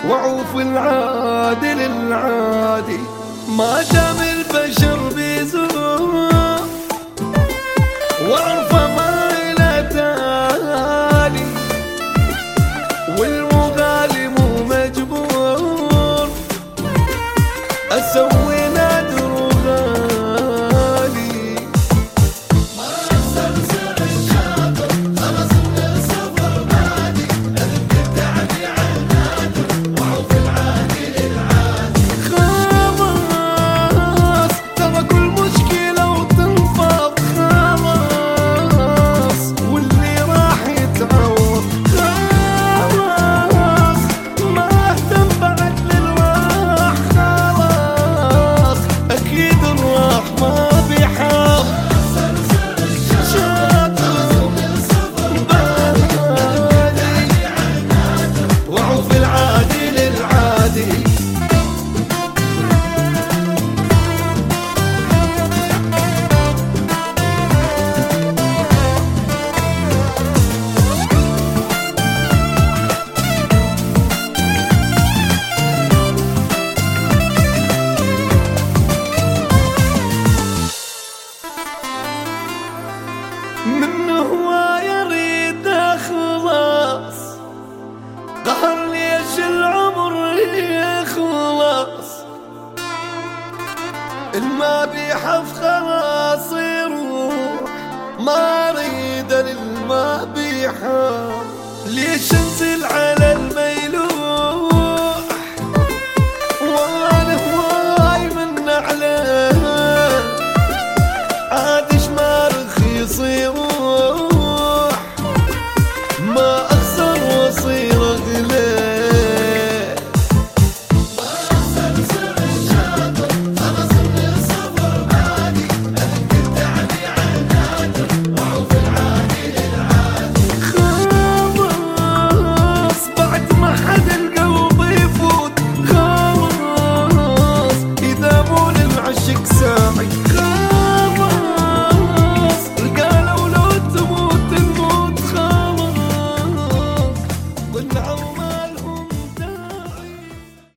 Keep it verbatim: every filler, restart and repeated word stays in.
وعوف العادل العادي ما دام البشر بيزور وعرفه ما إلى تالي والمغالي مو مجبور أسوي نادر وغالي ما سلسل الشاطر خلص من السفر بادي أذب التعبي عن نادر وعوف العادل العادي خلاص ترى كل مشكلة وتنفض خلاص واللي راح يتعوض خلاص ما اهتم بعد للراح خلاص أكيد الراح ما بيحاط سلسل الشاطر خلص من السفر بادي أذب التعبي عن نادر وعوف العادل العادي من هو يريد خلاص قهر ليش العمر يخلص الما بيحف خلاص يروح ما اريد للما بيحاف ليش انزل على الم